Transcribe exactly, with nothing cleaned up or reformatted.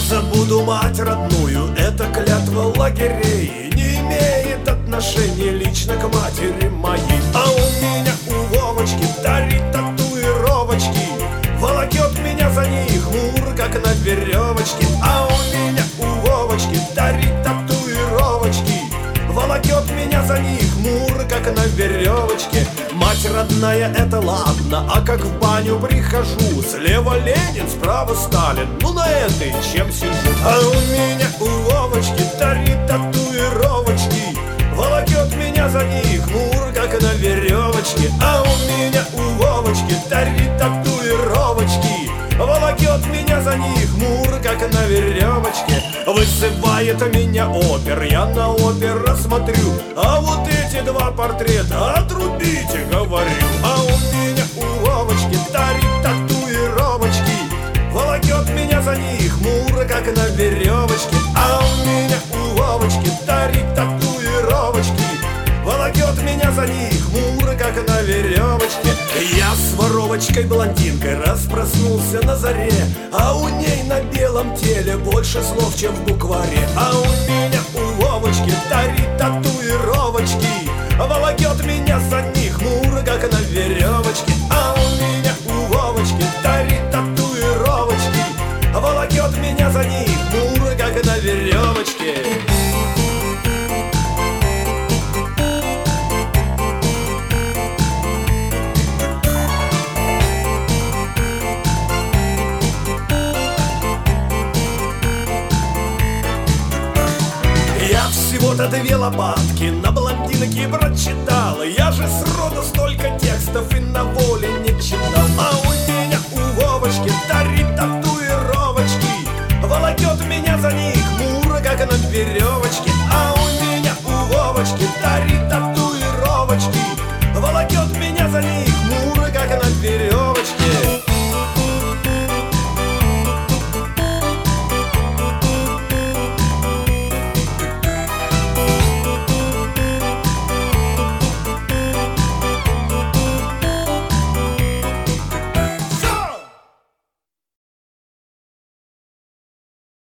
забуду мать родную, это клятва лагерей, не имеет отношения лично к матери моей. А у меня у Вовочки три татуировочки, волокет меня за них мур, как на веревочке. А у меня у Вовочки три татуировочки, волокет меня за них мур, как на веревочке. Мать родная, это ладно, а как в баню прихожу, слева Ленин, справа Сталин, ну на этой чем сижу. А у меня у Вовочки три татуировочки, волокет меня за них мур, как на веревочке. А у меня у Вовочки три татуировочки, волокет меня за них мур, как на веревочке. Вызывает меня опер, я на опера смотрю, а вот эти два портрета отрубите, говорю. А у меня у Вовочки три татуировочки, волокет меня за них мур, как на веревочке. А у меня у Вовочки три татуировочки, волокет меня за них мур, как на веревочке. Я с воровочкой блондинкой раз проснулся на заре, а у ней на белом теле больше слов, чем в букваре. А у меня у Вовочки три татуировочки, волокет меня за них мур, как на веревочке. А у меня у Вовочки три татуировочки, волокет меня за них мур, как на веревочке. Всего-то две лопатки на блондинке прочитал, я же сроду столько текстов и на воле